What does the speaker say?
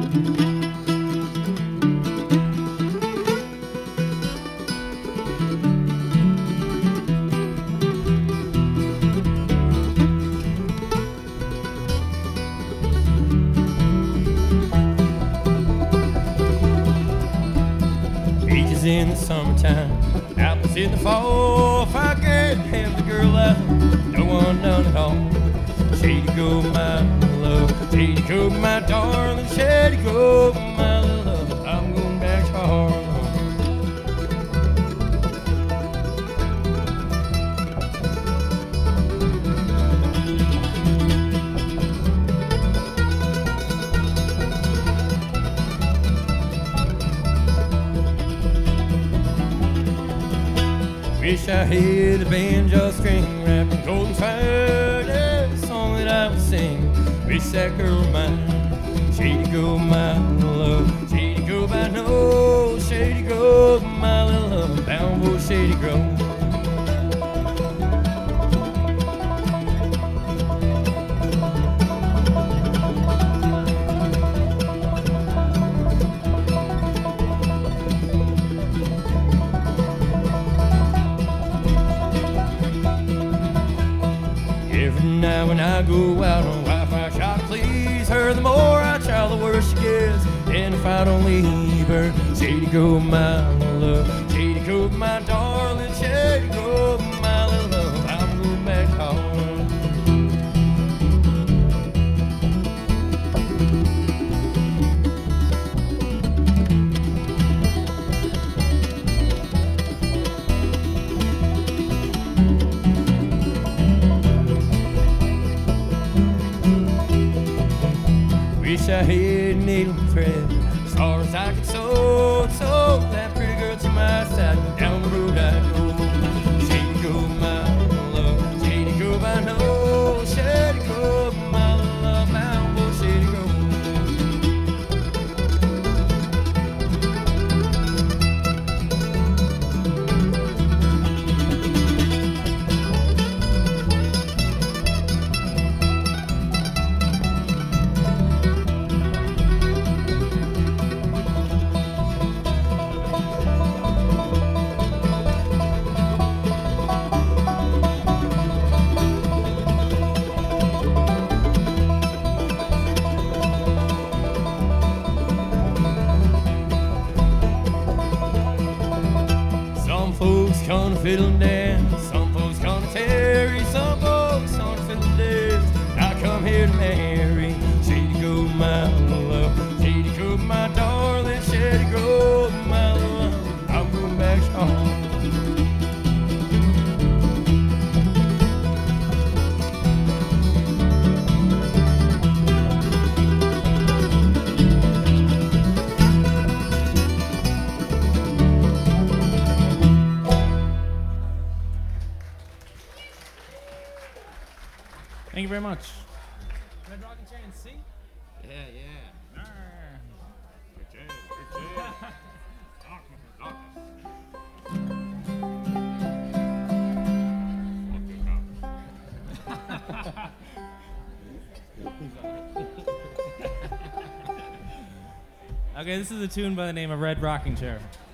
Peaches in the summertime, apples in the fall. If I can't have the girl out, no one none at all. Shady go my love, shady go my darling, shady go my love. I'm going back to Harlem. Wish I had a banjo string wrapped in golden fire. That's the song that I would sing. Wish that girl of mine. Shady go my love, shady go by no, shady go my little love, bound for Shady Grove. Every night when I go out on Wi-Fi shop, please her, the more I try, the worse she gets. And if I don't leave her, shady go my love, shady go my darling, shady go my little love, I'm going back home. Wish I had a needle and thread, as far as I could sew, sew that pretty girl to my side. Down the road I go, shady go my love, shady go by no, shady go my love, bound for Shady Grove. Some folks come to fiddle and dance, some folks come to tarry, some folks come to fiddle and dance. I come here to marry. Shady go my love, shady go my darling, shady go my love, I'm going back home. Thank you very much. Red Rocking Chair in C? Yeah, yeah. Okay, this is a tune by the name of Red Rocking Chair.